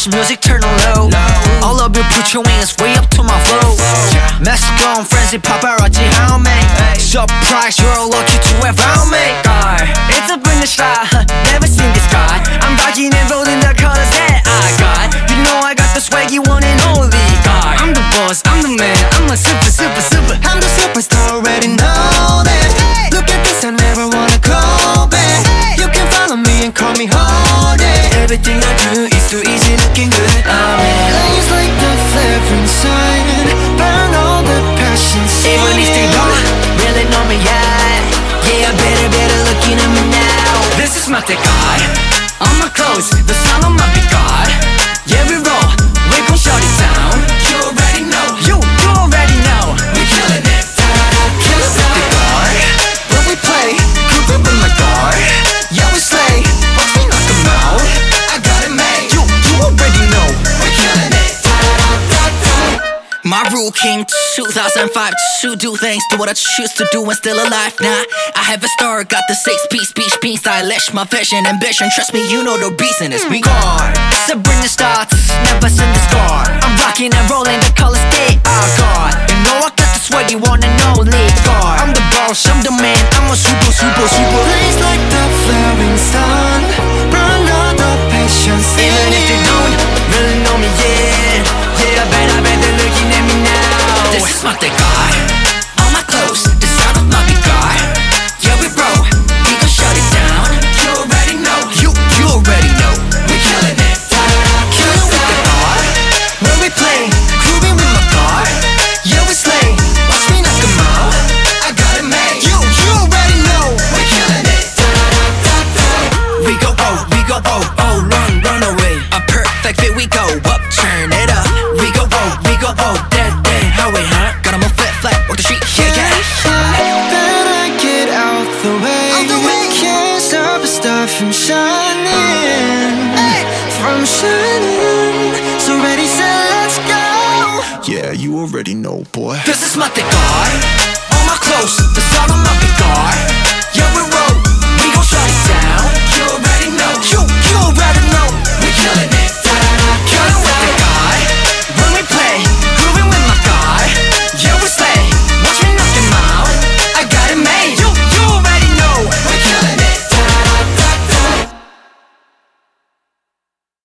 Push music, turn on low. All of you put your wings way up to my flow. Mexico on frenzy, paparazzi, how me? Surprise, you're lucky to have found me. It's a brand new style, never seen this guy. I'm dodging and rolling the colors that I got. You know I got the swag, you want and only guy. I'm the boss, I'm the man, I'm a super, super, super. I'm the superstar, already know that. Look at this, I never wanna go back. You can follow me and call me Holiday. Everything I do is too easy, looking good. I'm in. Blaze like the flaring sign, burn all the passion. Even if they don't really know me yet, yeah, better looking at me now. This is my guy, all my clothes, the sound of my big god. Yeah, we roll, we gon' shut it down. You already know, you already know. We killing it, killing the guard. When we play, grooving with my guard. Yeah, we slay, watch me knock 'em out. I got it made, you already know. We killing it. My rule king 2005 to do things to what I choose to do and still alive. Nah, I have a star, got the 6-piece speech, being stylish. My vision, ambition, trust me, you know the reason is we guard. It's a brand new start, never seen this guard. I'm rocking and rolling, the colors they are God. You know I got the swag, you wanna know, lead guard. I'm the boss, I'm the man, I'm a super. Blaze like the flaring sun, burn all the patience. Even if they don't really know me, yeah, I bet they're looking at me now. This is my guy, all my clothes, the sound of my big guy. Yeah, we bro, we gon' shut it down. You already know, you already know. We killing it, killing with the guard. When we play, grooving with my guard. Yeah, we slay, watch me knock 'em out. I got it made, you already know. We killing it. We go oh, run away. A perfect fit, we go up, turn it up. We go oh, that, how we huh? Gotta move flat, walk the street, yeah. Better get out the way. Can't stop a star from shining, from shining. So ready, set, let's go. Yeah, you already know, boy. This is my guy, all my clothes, the sound of my big guard. Yeah, we roll, we gon' shut it down. You already know, you already